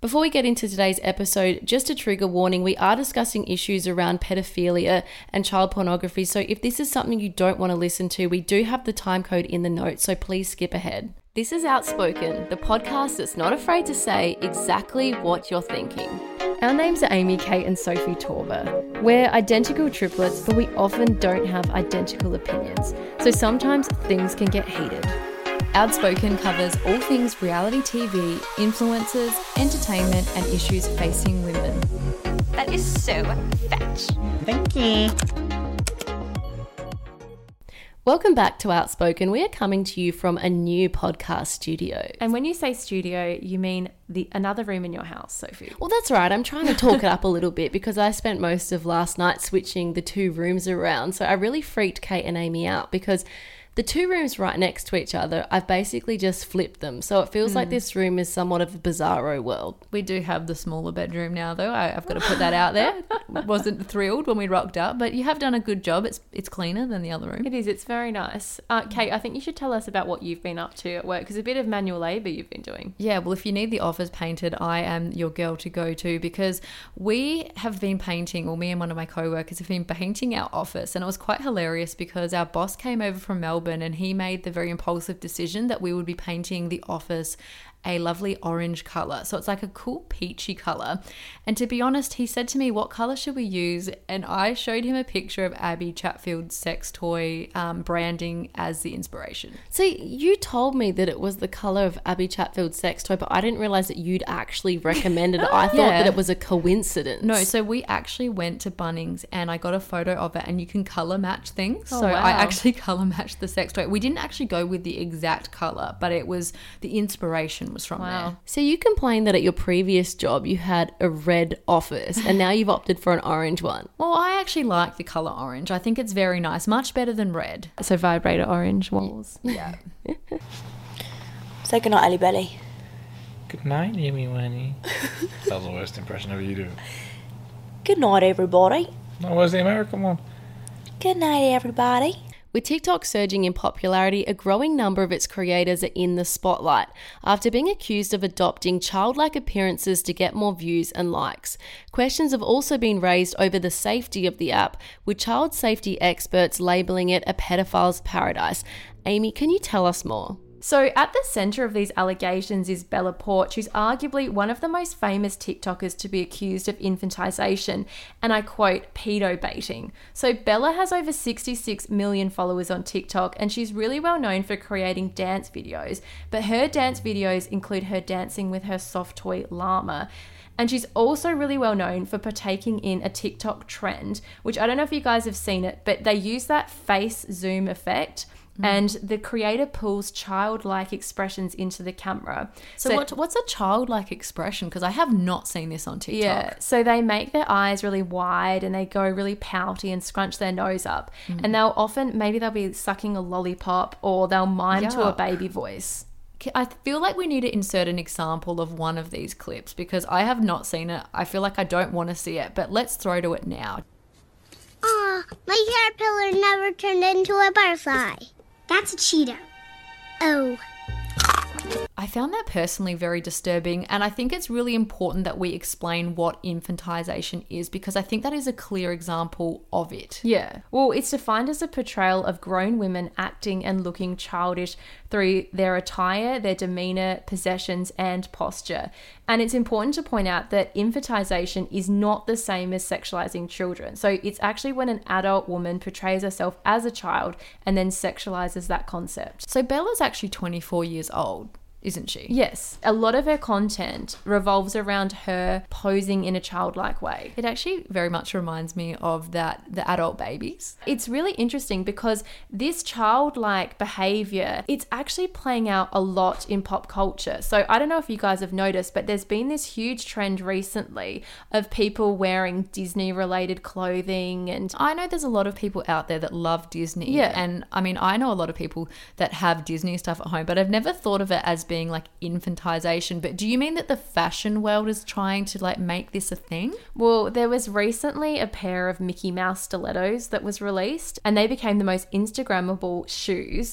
Before we get into today's episode, just a trigger warning, we are discussing issues around pedophilia and child pornography. So if this is something you don't want to listen to, we do have the time code in the notes, so please skip ahead. This is Outspoken, the podcast that's not afraid to say exactly what you're thinking. Our names are Amy, Kate and Sophie Torber. We're identical triplets, but we often don't have identical opinions. So sometimes things can get heated. Outspoken covers all things reality TV, influencers, entertainment and issues facing women. That is so fetch. Thank you. Welcome back to Outspoken. We are coming to you from a new podcast studio. And when you say studio, you mean another room in your house, Sophie? Well, that's right. I'm trying to talk it up a little bit because I spent most of last night switching the two rooms around. So I really freaked Kate and Amy out because the two rooms right next to each other, I've basically just flipped them. So it feels like this room is somewhat of a bizarro world. We do have the smaller bedroom now, though. I've got to put that out there. Wasn't thrilled when we rocked up, but you have done a good job. It's cleaner than the other room. It is. It's very nice. Kate, I think you should tell us about what you've been up to at work, because a bit of manual labour you've been doing. Yeah, well, if you need the office painted, I am your girl to go to, because we have been painting, or me and one of my co-workers have been painting our office, and it was quite hilarious because our boss came over from Melbourne and he made the very impulsive decision that we would be painting the office a lovely orange colour. So it's like a cool peachy colour. And to be honest, he said to me, what colour should we use? And I showed him a picture of Abby Chatfield's sex toy branding as the inspiration. See, you told me that it was the colour of Abby Chatfield's sex toy, but I didn't realise that you'd actually recommended it. I thought that it was a coincidence. No, so we actually went to Bunnings and I got a photo of it, and you can colour match things. Oh, so wow. I actually colour matched the sex toy. We didn't actually go with the exact colour, but it was the inspiration was from there. So you complained that at your previous job you had a red office and now you've opted for an orange one. Well, I actually like the colour orange. I think it's very nice, much better than red. So vibrator orange walls. Yeah. Say goodnight, Ellie Belly. Good night, Amy Winnie. That was the worst impression ever you do. Good night, everybody. No, where's the American one? Good night, everybody. With TikTok surging in popularity, a growing number of its creators are in the spotlight after being accused of adopting childlike appearances to get more views and likes. Questions have also been raised over the safety of the app, with child safety experts labeling it a pedophile's paradise. Amy, can you tell us more? So at the centre of these allegations is Bella Porch, who's arguably one of the most famous TikTokers to be accused of infantisation, and I quote, pedo baiting. So Bella has over 66 million followers on TikTok, and she's really well known for creating dance videos, but her dance videos include her dancing with her soft toy llama. And she's also really well known for partaking in a TikTok trend, which I don't know if you guys have seen it, but they use that face zoom effect. And the creator pulls childlike expressions into the camera. So what's a childlike expression? Because I have not seen this on TikTok. Yeah, so they make their eyes really wide and they go really pouty and scrunch their nose up. And maybe they'll be sucking a lollipop, or they'll mime to a baby voice. I feel like we need to insert an example of one of these clips because I have not seen it. I feel like I don't want to see it, but let's throw to it now. Aw, my caterpillar never turned into a butterfly. That's a cheetah. Oh. I found that personally very disturbing, and I think it's really important that we explain what infantilization is, because I think that is a clear example of it. Yeah. Well, it's defined as a portrayal of grown women acting and looking childish through their attire, their demeanour, possessions, and posture. And it's important to point out that infantilization is not the same as sexualizing children. So it's actually when an adult woman portrays herself as a child and then sexualizes that concept. So Bella's actually 24 years old, isn't she? Yes. A lot of her content revolves around her posing in a childlike way. It actually very much reminds me of the adult babies. It's really interesting because this childlike behavior, it's actually playing out a lot in pop culture. So I don't know if you guys have noticed, but there's been this huge trend recently of people wearing Disney related clothing. And I know there's a lot of people out there that love Disney. Yeah. And I mean, I know a lot of people that have Disney stuff at home, but I've never thought of it as being like infantization. But do you mean that the fashion world is trying to like make this a thing? Well, there was recently a pair of Mickey Mouse stilettos that was released, and they became the most Instagrammable shoes.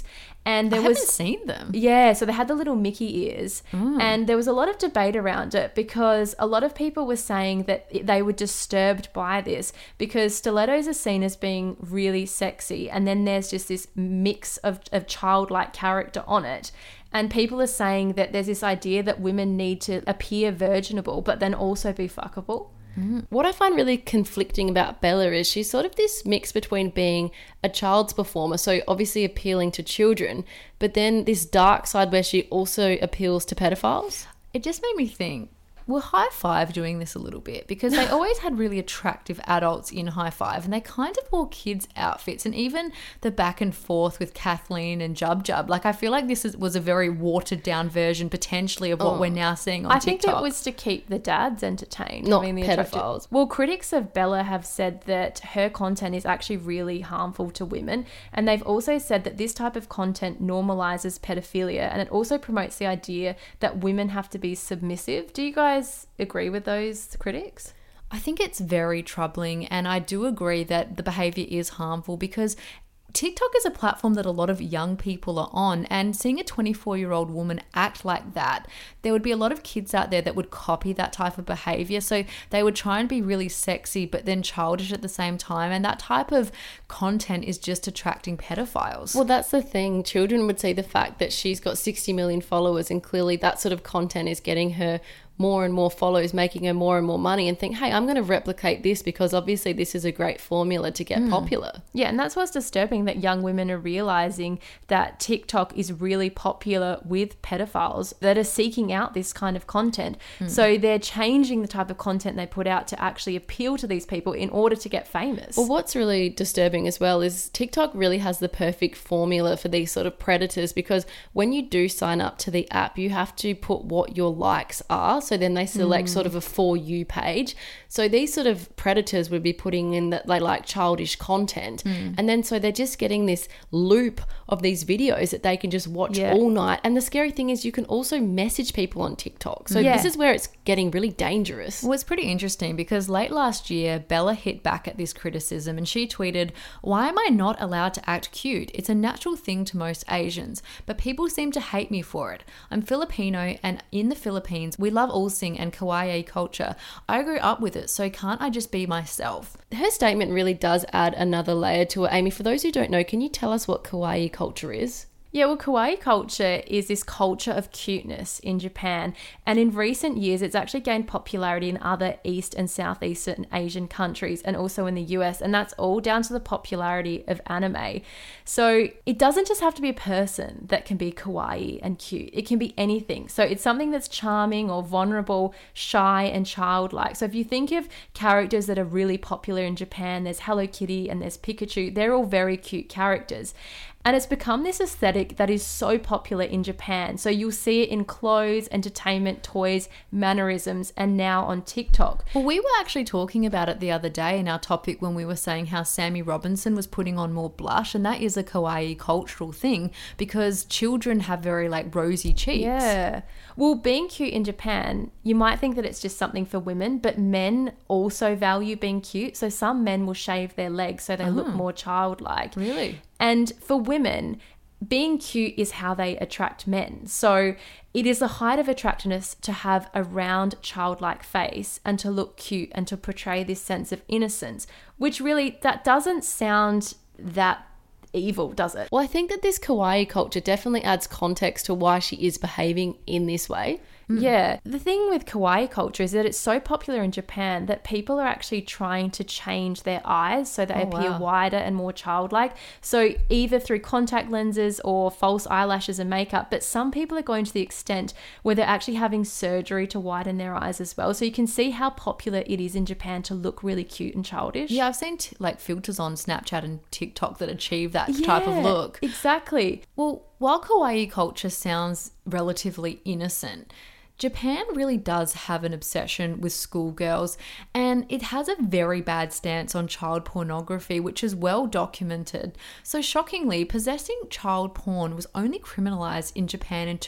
And I there haven't was seen them. Yeah, so they had the little Mickey ears. And there was a lot of debate around it because a lot of people were saying that they were disturbed by this because stilettos are seen as being really sexy. And then there's just this mix of childlike character on it. And people are saying that there's this idea that women need to appear virginable, but then also be fuckable. What I find really conflicting about Bella is she's sort of this mix between being a child's performer, so obviously appealing to children, but then this dark side where she also appeals to pedophiles. It just made me think, we're High Five doing this a little bit because they always had really attractive adults in High Five and they kind of wore kids' outfits, and even the back and forth with Kathleen and Jub Jub. Like, I feel like this was a very watered down version potentially of what we're now seeing on I TikTok. think it was to keep the dads entertained. Not the pedophiles. Well, critics of Bella have said that her content is actually really harmful to women. And they've also said that this type of content normalizes pedophilia, and it also promotes the idea that women have to be submissive. Do you guys agree with those critics? I think it's very troubling, and I do agree that the behavior is harmful because TikTok is a platform that a lot of young people are on, and seeing a 24-year-old woman act like that, there would be a lot of kids out there that would copy that type of behavior. So they would try and be really sexy but then childish at the same time, and that type of content is just attracting pedophiles. Well, that's the thing. Children would see the fact that she's got 60 million followers and clearly that sort of content is getting her more and more followers, making her more and more money, and think, hey, I'm going to replicate this because obviously this is a great formula to get popular. Yeah, and that's what's disturbing, that young women are realizing that TikTok is really popular with pedophiles that are seeking out this kind of content. So they're changing the type of content they put out to actually appeal to these people in order to get famous. Well, what's really disturbing as well is TikTok really has the perfect formula for these sort of predators, because when you do sign up to the app, you have to put what your likes are. So then they select sort of a For You page. So these sort of predators would be putting in that they like childish content. And then so they're just getting this loop of these videos that they can just watch all night. And the scary thing is you can also message people on TikTok. So this is where it's getting really dangerous. Well, it's pretty interesting because late last year, Bella hit back at this criticism and she tweeted, "Why am I not allowed to act cute? It's a natural thing to most Asians, but people seem to hate me for it. I'm Filipino, and in the Philippines, we love ulsing and kawaii culture. I grew up with it, so can't I just be myself?" Her statement really does add another layer to it. Amy, for those who don't know, can you tell us what kawaii culture is? Yeah, well, kawaii culture is this culture of cuteness in Japan. And in recent years, it's actually gained popularity in other East and Southeastern Asian countries and also in the US. And that's all down to the popularity of anime. So it doesn't just have to be a person that can be kawaii and cute. It can be anything. So it's something that's charming or vulnerable, shy and childlike. So if you think of characters that are really popular in Japan, there's Hello Kitty and there's Pikachu. They're all very cute characters. And it's become this aesthetic that is so popular in Japan. So you'll see it in clothes, entertainment, toys, mannerisms, and now on TikTok. Well, we were actually talking about it the other day in our topic when we were saying how Sammy Robinson was putting on more blush, and that is a kawaii cultural thing because children have very like rosy cheeks. Yeah. Well, being cute in Japan, you might think that it's just something for women, but men also value being cute. So some men will shave their legs so they look more childlike. Really? And for women, being cute is how they attract men. So it is the height of attractiveness to have a round, childlike face and to look cute and to portray this sense of innocence, which really, that doesn't sound that evil, does it? Well, I think that this kawaii culture definitely adds context to why she is behaving in this way. Yeah. The thing with kawaii culture is that it's so popular in Japan that people are actually trying to change their eyes so they appear wider and more childlike. So either through contact lenses or false eyelashes and makeup, but some people are going to the extent where they're actually having surgery to widen their eyes as well. So you can see how popular it is in Japan to look really cute and childish. Yeah, I've seen like filters on Snapchat and TikTok that achieve that type of look. Exactly. Well, while kawaii culture sounds relatively innocent, Japan really does have an obsession with schoolgirls, and it has a very bad stance on child pornography, which is well documented. So shockingly, possessing child porn was only criminalized in Japan in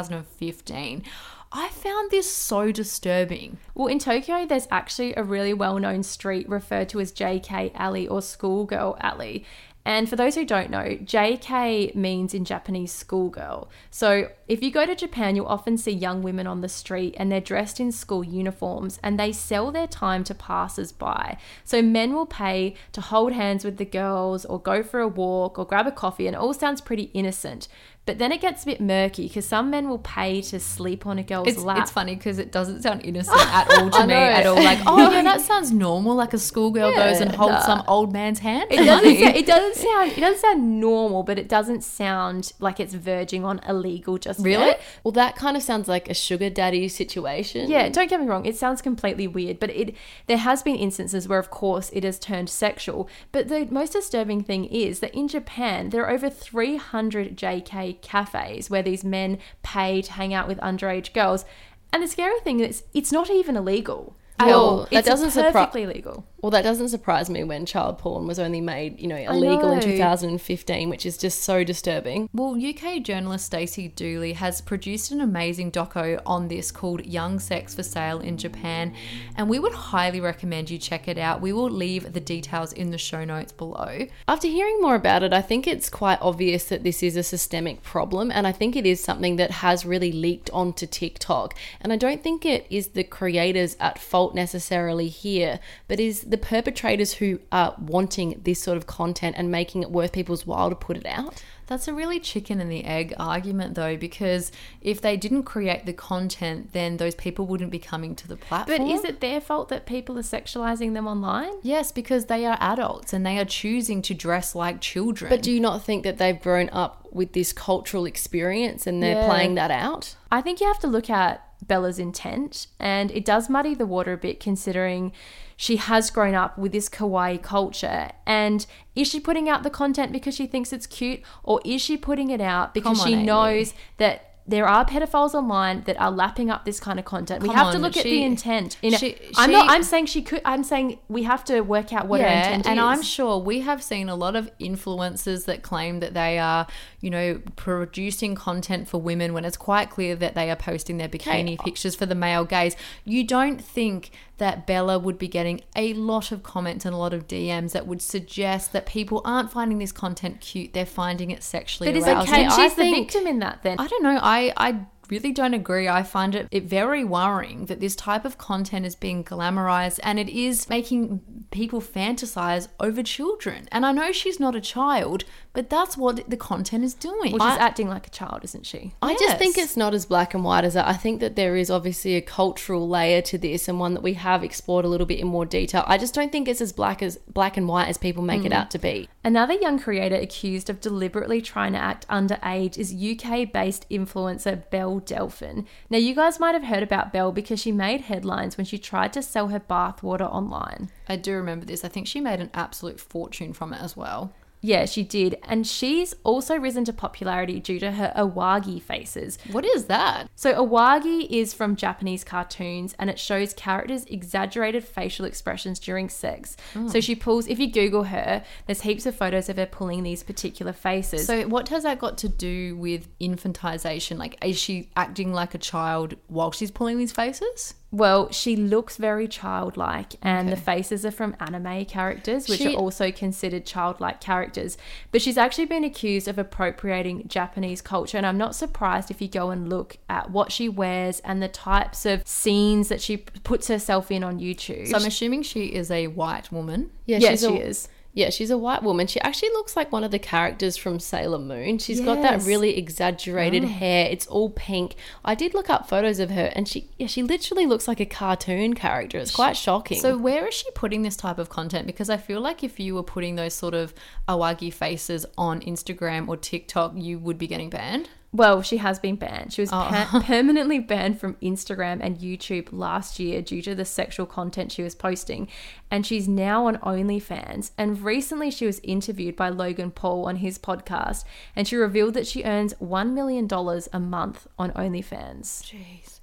2015. I found this so disturbing. Well, in Tokyo, there's actually a really well-known street referred to as JK Alley or Schoolgirl Alley. And for those who don't know, JK means in Japanese schoolgirl. So if you go to Japan, you'll often see young women on the street and they're dressed in school uniforms and they sell their time to passers-by. So men will pay to hold hands with the girls or go for a walk or grab a coffee, and it all sounds pretty innocent. But then it gets a bit murky because some men will pay to sleep on a girl's lap. It's funny because it doesn't sound innocent at all to me at all. Like, oh yeah, that sounds normal. Like a schoolgirl goes and holds some old man's hand. It doesn't sound normal, but it doesn't sound like it's verging on illegal just Really? yet. Well, that kind of sounds like a sugar daddy situation. Yeah, don't get me wrong. It sounds completely weird, but there has been instances where, of course, it has turned sexual. But the most disturbing thing is that in Japan, there are over 300 JK cafes where these men pay to hang out with underage girls. And the scary thing is it's not even illegal. Well, that It's doesn't perfectly legal. Well, that doesn't surprise me when child porn was only made, illegal in know. 2015, which is just so disturbing. Well, UK journalist Stacey Dooley has produced an amazing doco on this called Young Sex for Sale in Japan, and we would highly recommend you check it out. We will leave the details in the show notes below. After hearing more about it, I think it's quite obvious that this is a systemic problem, and I think it is something that has really leaked onto TikTok. And I don't think it is the creators at fault necessarily here, but is the perpetrators who are wanting this sort of content and making it worth people's while to put it out. That's a really chicken and the egg argument though, because if they didn't create the content, then those people wouldn't be coming to the platform. But is it their fault that people are sexualizing them online? Yes, because they are adults and they are choosing to dress like children. But do you not think that they've grown up with this cultural experience and they're playing that out? I think you have to look at Bella's intent, and it does muddy the water a bit considering she has grown up with this kawaii culture. And is she putting out the content because she thinks it's cute, or is she putting it out because she knows that there are pedophiles online that are lapping up this kind of content? We have to look at the intent. I'm saying we have to work out what her intent is. And I'm sure we have seen a lot of influencers that claim that they are, producing content for women when it's quite clear that they are posting their bikini pictures for the male gaze. You don't think that Bella would be getting a lot of comments and a lot of DMs that would suggest that people aren't finding this content cute, they're finding it sexually arousing. She's the victim in that then. I don't know. I really don't agree. I find it very worrying that this type of content is being glamorized and it is making people fantasize over children. And I know she's not a child, but that's what the content is doing. Well, she's acting like a child, isn't she? I just think it's not as black and white as that. I think that there is obviously a cultural layer to this, and one that we have explored a little bit in more detail. I just don't think it's as black and white as people make it out to be. Another young creator accused of deliberately trying to act underage is UK-based influencer Belle Delphin. Now, you guys might have heard about Belle because she made headlines when she tried to sell her bathwater online. I do remember this. I think she made an absolute fortune from it as well. Yeah, she did. And she's also risen to popularity due to her awagi faces. What is that? So awagi is from Japanese cartoons, and it shows characters' exaggerated facial expressions during sex. So she pulls, if you Google her, there's heaps of photos of her pulling these particular faces. So what has that got to do with infantization? Like, is she acting like a child while she's pulling these faces? Well, she looks very childlike, and the faces are from anime characters, which are also considered childlike characters. But she's actually been accused of appropriating Japanese culture, and I'm not surprised if you go and look at what she wears and the types of scenes that she puts herself in on YouTube. So I'm assuming she is a white woman. Yes, she is. Yeah, she's a white woman. She actually looks like one of the characters from Sailor Moon. She's got that really exaggerated hair. It's all pink. I did look up photos of her, and she literally looks like a cartoon character. It's quite shocking. So where is she putting this type of content? Because I feel like if you were putting those sort of awagi faces on Instagram or TikTok, you would be getting banned. Well, she has been banned. She was permanently banned from Instagram and YouTube last year due to the sexual content she was posting. And she's now on OnlyFans. And recently she was interviewed by Logan Paul on his podcast. And she revealed that she earns $1 million a month on OnlyFans. Jeez.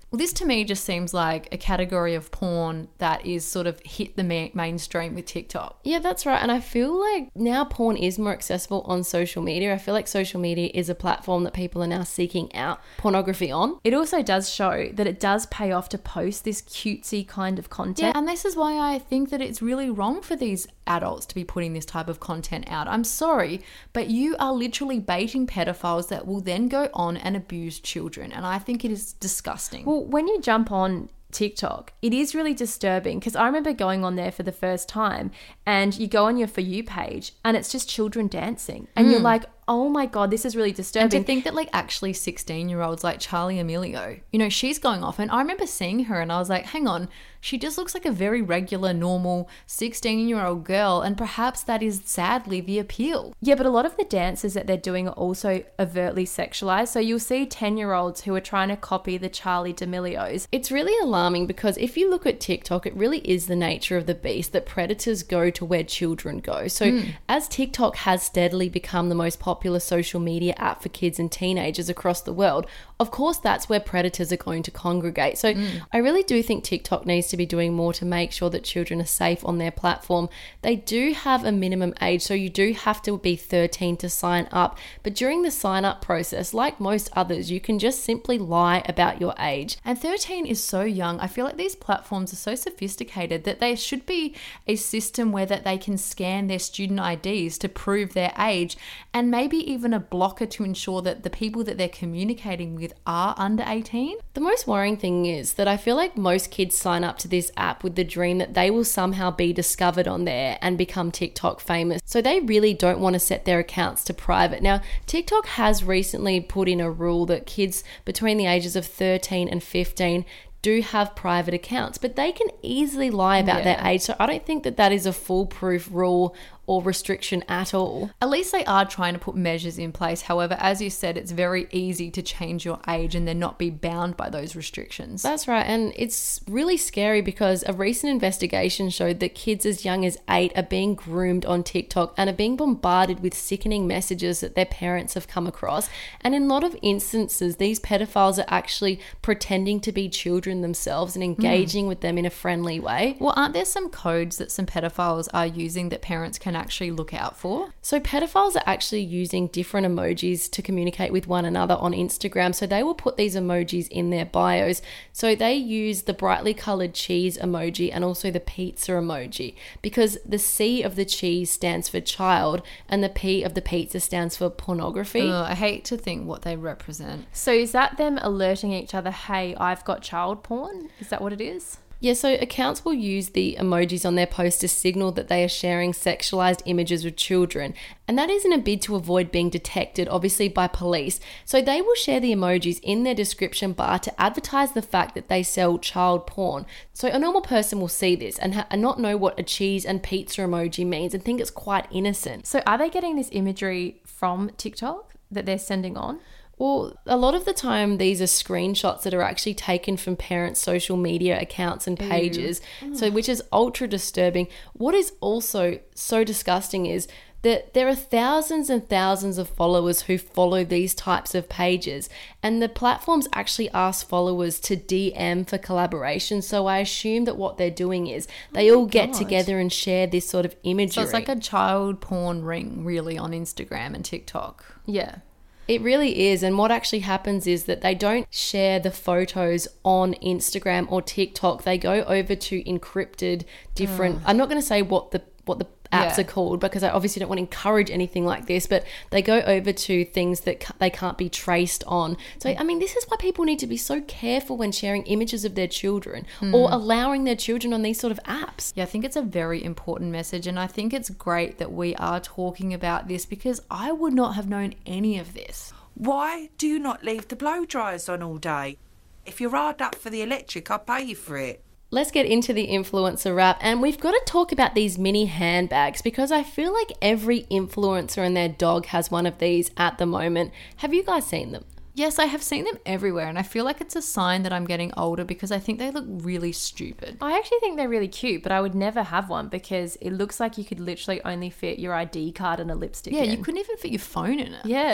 Well, this to me just seems like a category of porn that is sort of hit the mainstream with TikTok. Yeah, that's right. And I feel like now porn is more accessible on social media. I feel like social media is a platform that people are now seeking out pornography on. It also does show that it does pay off to post this cutesy kind of content. Yeah, and this is why I think that it's really wrong for these adults to be putting this type of content out. I'm sorry, but you are literally baiting pedophiles that will then go on and abuse children. And I think it is disgusting. Well, when you jump on TikTok, it is really disturbing because I remember going on there for the first time and you go on your For You page and it's just children dancing and you're like, oh my God, this is really disturbing. And to think that like actually 16-year-olds like Charlie Amelio, you know, she's going off, and I remember seeing her and I was like, hang on, she just looks like a very regular, normal 16-year-old girl, and perhaps that is sadly the appeal. Yeah, but a lot of the dances that they're doing are also overtly sexualized. So you'll see 10-year-olds who are trying to copy the Charlie D'Amelios. It's really alarming because if you look at TikTok, it really is the nature of the beast that predators go to where children go. So as TikTok has steadily become the most popular social media app for kids and teenagers across the world, of course that's where predators are going to congregate. So I really do think TikTok needs to be doing more to make sure that children are safe on their platform. They do have a minimum age, so you do have to be 13 to sign up. But during the sign up process, like most others, you can just simply lie about your age. And 13 is so young. I feel like these platforms are so sophisticated that there should be a system where that they can scan their student IDs to prove their age, and maybe even a blocker to ensure that the people that they're communicating with are under 18. The most worrying thing is that I feel like most kids sign up to this app with the dream that they will somehow be discovered on there and become TikTok famous. So they really don't want to set their accounts to private. Now, TikTok has recently put in a rule that kids between the ages of 13 and 15 do have private accounts, but they can easily lie about their age. So I don't think that that is a foolproof rule or restriction at all. At least they are trying to put measures in place. However, as you said, it's very easy to change your age and then not be bound by those restrictions. That's right. And it's really scary because a recent investigation showed that kids as young as 8 are being groomed on TikTok and are being bombarded with sickening messages that their parents have come across. And in a lot of instances, these pedophiles are actually pretending to be children themselves and engaging with them in a friendly way. Well, aren't there some codes that some pedophiles are using that parents can actually look out for? So pedophiles are actually using different emojis to communicate with one another on Instagram. So they will put these emojis in their bios. So they use the brightly colored cheese emoji and also the pizza emoji, because the C of the cheese stands for child and the P of the pizza stands for pornography. I hate to think what they represent. So is that them alerting each other, hey, I've got child porn? Is that what it is? Yeah, so accounts will use the emojis on their post to signal that they are sharing sexualized images with children. And that is in a bid to avoid being detected, obviously, by police. So they will share the emojis in their description bar to advertise the fact that they sell child porn. So a normal person will see this and not know what a cheese and pizza emoji means and think it's quite innocent. So are they getting this imagery from TikTok that they're sending on? Well, a lot of the time, these are screenshots that are actually taken from parents' social media accounts and pages, so which is ultra disturbing. What is also so disgusting is that there are thousands and thousands of followers who follow these types of pages, and the platforms actually ask followers to DM for collaboration. So I assume that what they're doing is they all get together and share this sort of imagery. So it's like a child porn ring, really, on Instagram and TikTok. Yeah. It really is. And what actually happens is that they don't share the photos on Instagram or TikTok. They go over to encrypted different, I'm not going to say what the apps are called, because I obviously don't want to encourage anything like this, but they go over to things that they can't be traced on. So, I mean, this is why people need to be so careful when sharing images of their children or allowing their children on these sort of apps. Yeah, I think it's a very important message, and I think it's great that we are talking about this, because I would not have known any of this. Why do you not leave the blow dryers on all day? If you're hard up for the electric, I'll pay you for it. Let's get into the influencer wrap, and we've got to talk about these mini handbags, because I feel like every influencer and their dog has one of these at the moment. Have you guys seen them? Yes, I have seen them everywhere, and I feel like it's a sign that I'm getting older, because I think they look really stupid. I actually think they're really cute, but I would never have one because it looks like you could literally only fit your ID card and a lipstick in. You couldn't even fit your phone in it. Yeah.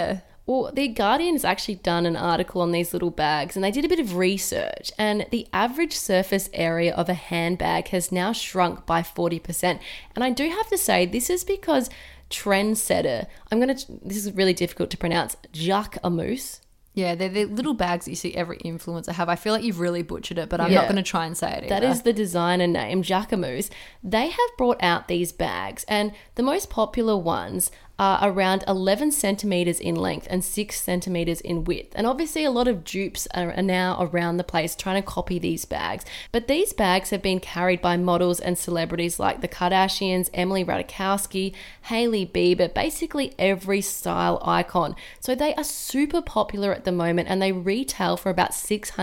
Well, The Guardian's actually done an article on these little bags and they did a bit of research, and the average surface area of a handbag has now shrunk by 40%. And I do have to say, this is because trendsetter, this is really difficult to pronounce, Jacquemus. Yeah, they're the little bags that you see every influencer have. I feel like you've really butchered it, but I'm not going to try and say it either. That is the designer name, Jacquemus. They have brought out these bags, and the most popular ones are around 11 centimeters in length and 6 centimeters in width. And obviously a lot of dupes are now around the place trying to copy these bags. But these bags have been carried by models and celebrities like the Kardashians, Emily Ratajkowski, Hailey Bieber, basically every style icon. So they are super popular at the moment and they retail for about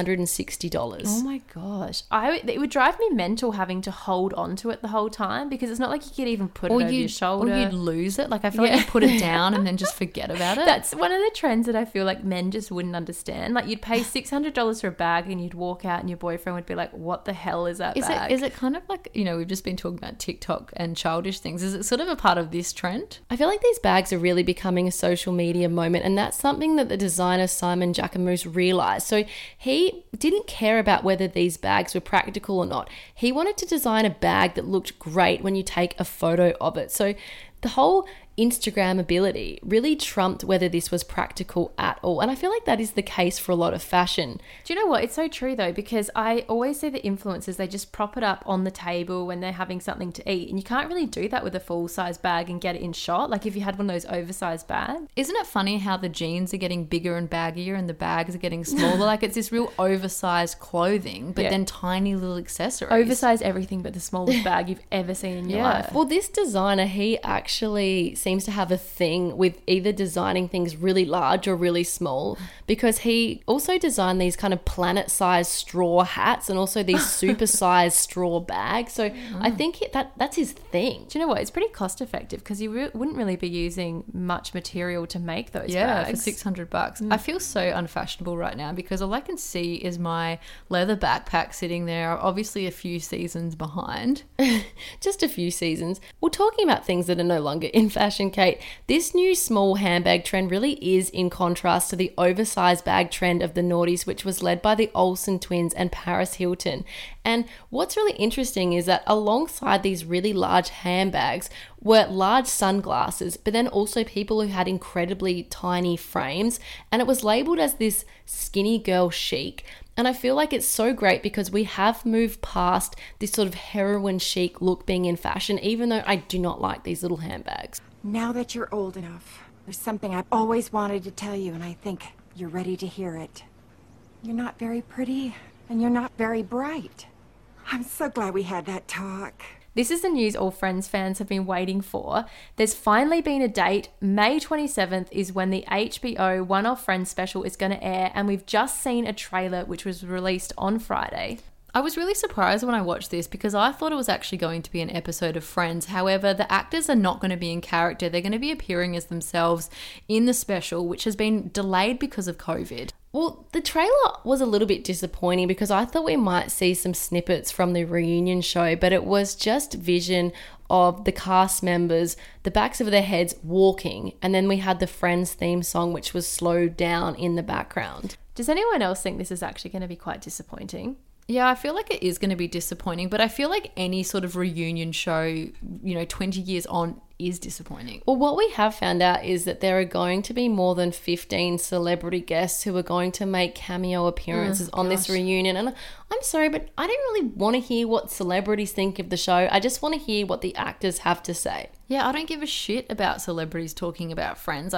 $660. Oh my gosh. It would drive me mental having to hold on to it the whole time, because it's not like you could even put it over your shoulder. Or you'd lose it. Like I feel like you put it down and then just forget about it. That's one of the trends that I feel like men just wouldn't understand. Like you'd pay $600 for a bag and you'd walk out and your boyfriend would be like, what the hell is that bag? Is it kind of like, we've just been talking about TikTok and childish things. Is it sort of a part of this trend? I feel like these bags are really becoming a social media moment, and that's something that the designer Simon Jacquemus realized. So he didn't care about whether these bags were practical or not. He wanted to design a bag that looked great when you take a photo of it. So the whole Instagrammability really trumped whether this was practical at all. And I feel like that is the case for a lot of fashion. Do you know what? It's so true though, because I always see the influencers, they just prop it up on the table when they're having something to eat. And you can't really do that with a full-size bag and get it in shot. Like if you had one of those oversized bags. Isn't it funny how the jeans are getting bigger and baggier and the bags are getting smaller? Like it's this real oversized clothing, but then tiny little accessories. Oversized everything but the smallest bag you've ever seen in your life. Well, this designer, he actually seems to have a thing with either designing things really large or really small, because he also designed these kind of planet-sized straw hats and also these super-sized straw bags. So I think that's his thing. Do you know what? It's pretty cost-effective because you wouldn't really be using much material to make those bags. For $600. I feel so unfashionable right now because all I can see is my leather backpack sitting there, obviously a few seasons behind. Just a few seasons. Well, talking about things that are no longer in fashion, Kate, this new small handbag trend really is in contrast to the oversized bag trend of the noughties, which was led by the Olsen twins and Paris Hilton. And what's really interesting is that alongside these really large handbags were large sunglasses, but then also people who had incredibly tiny frames, and it was labeled as this skinny girl chic. And I feel like it's so great because we have moved past this sort of heroin chic look being in fashion, even though I do not like these little handbags. Now that you're old enough, there's something I've always wanted to tell you, and I think you're ready to hear it. You're not very pretty, and you're not very bright. I'm so glad we had that talk. This is the news all Friends fans have been waiting for. There's finally been a date. May 27th is when the HBO One of Friends special is going to air, and we've just seen a trailer which was released on Friday. I was really surprised when I watched this because I thought it was actually going to be an episode of Friends. However, the actors are not going to be in character. They're going to be appearing as themselves in the special, which has been delayed because of COVID. Well, the trailer was a little bit disappointing because I thought we might see some snippets from the reunion show, but it was just vision of the cast members, the backs of their heads walking, and then we had the Friends theme song, which was slowed down in the background. Does anyone else think this is actually going to be quite disappointing? Yeah, I feel like it is going to be disappointing, but I feel like any sort of reunion show, 20 years on is disappointing. Well, what we have found out is that there are going to be more than 15 celebrity guests who are going to make cameo appearances on this reunion. And I'm sorry, but I don't really want to hear what celebrities think of the show. I just want to hear what the actors have to say. Yeah, I don't give a shit about celebrities talking about Friends.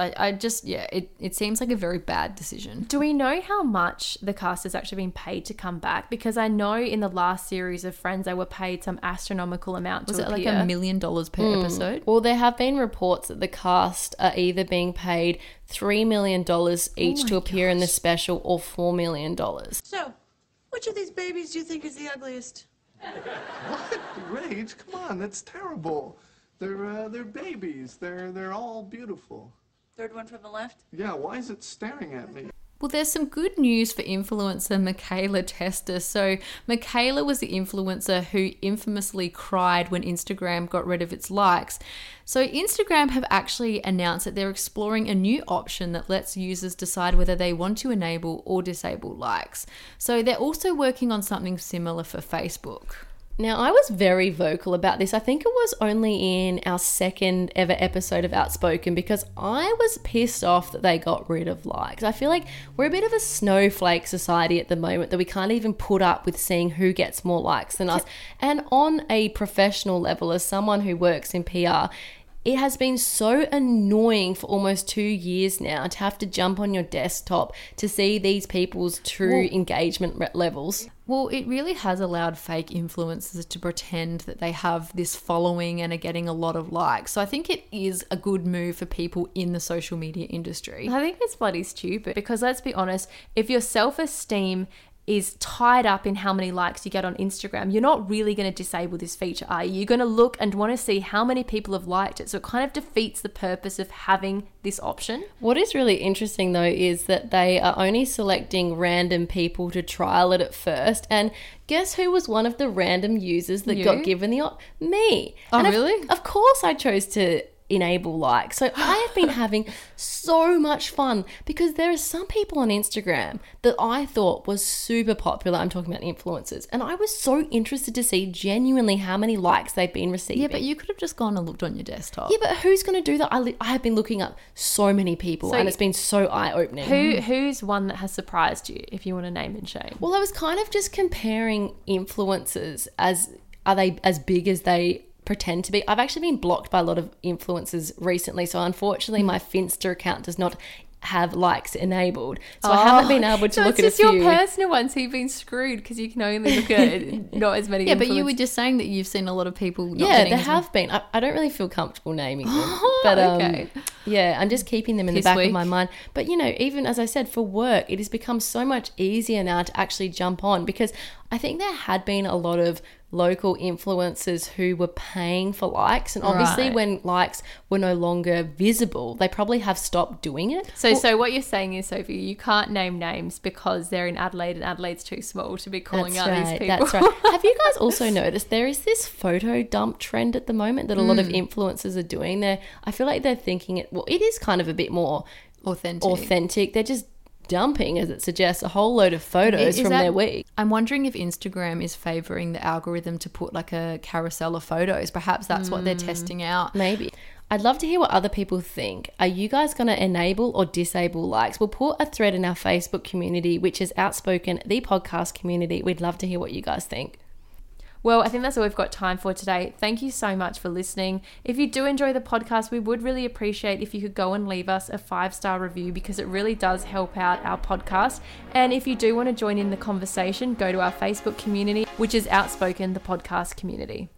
It seems like a very bad decision. Do we know how much the cast has actually been paid to come back? Because I know in the last series of Friends, they were paid some astronomical amount to appear. Was it like $1 million per episode? Well, there have been reports that the cast are either being paid $3 million each to appear in the special or $4 million. So, which of these babies do you think is the ugliest? What? Rage? Come on, that's terrible. They're babies. They're all beautiful. Third one from the left? Yeah, why is it staring at me? Well, there's some good news for influencer Michaela Testa. So Michaela was the influencer who infamously cried when Instagram got rid of its likes. So Instagram have actually announced that they're exploring a new option that lets users decide whether they want to enable or disable likes. So they're also working on something similar for Facebook. Now, I was very vocal about this. I think it was only in our second ever episode of Outspoken because I was pissed off that they got rid of likes. I feel like we're a bit of a snowflake society at the moment that we can't even put up with seeing who gets more likes than us. And on a professional level, as someone who works in PR, it has been so annoying for almost 2 years now to have to jump on your desktop to see these people's true engagement levels. Well, it really has allowed fake influencers to pretend that they have this following and are getting a lot of likes. So I think it is a good move for people in the social media industry. I think it's bloody stupid because let's be honest, if your self-esteem is tied up in how many likes you get on Instagram, you're not really going to disable this feature, are you? You're going to look and want to see how many people have liked it. So it kind of defeats the purpose of having this option. What is really interesting though is that they are only selecting random people to trial it at first. And guess who was one of the random users that got given the me? Oh, and really? Of course I chose to enable likes. So I have been having so much fun because there are some people on Instagram that I thought was super popular. I'm talking about influencers. And I was so interested to see genuinely how many likes they've been receiving. Yeah, but you could have just gone and looked on your desktop. Yeah, but who's going to do that? I have been looking up so many people and it's been so eye-opening. Who's one that has surprised you, if you want to name and shame? Well, I was kind of just comparing influencers are they as big as they pretend to be. I've actually been blocked by a lot of influencers recently, so unfortunately my Finsta account does not have likes enabled, so I haven't been able to look at a few. It's just your personal ones, so you've been screwed because you can only look at not as many. Yeah, but you were just saying that you've seen a lot of people not yeah, getting there as have been. I don't really feel comfortable naming them, but okay. Yeah, I'm just keeping them in the back of my mind. But you know, even as I said, for work, it has become so much easier now to actually jump on because I think there had been a lot of local influencers who were paying for likes, and obviously when likes were no longer visible, they probably have stopped doing it. So what you're saying is, Sophie, you can't name names because they're in Adelaide and Adelaide's too small to be calling out these people. That's right. Have you guys also noticed there is this photo dump trend at the moment that a lot of influencers are doing? I feel like they're thinking it is kind of a bit more authentic. They're just dumping, as it suggests, a whole load of photos from their week. I'm wondering if Instagram is favouring the algorithm to put like a carousel of photos. Perhaps that's what they're testing out. Maybe. I'd love to hear what other people think. Are you guys going to enable or disable likes? We'll put a thread in our Facebook community, which is Outspoken, the podcast community. We'd love to hear what you guys think. Well, I think that's all we've got time for today. Thank you so much for listening. If you do enjoy the podcast, we would really appreciate if you could go and leave us a 5-star review because it really does help out our podcast. And if you do want to join in the conversation, go to our Facebook community, which is Outspoken, the podcast community.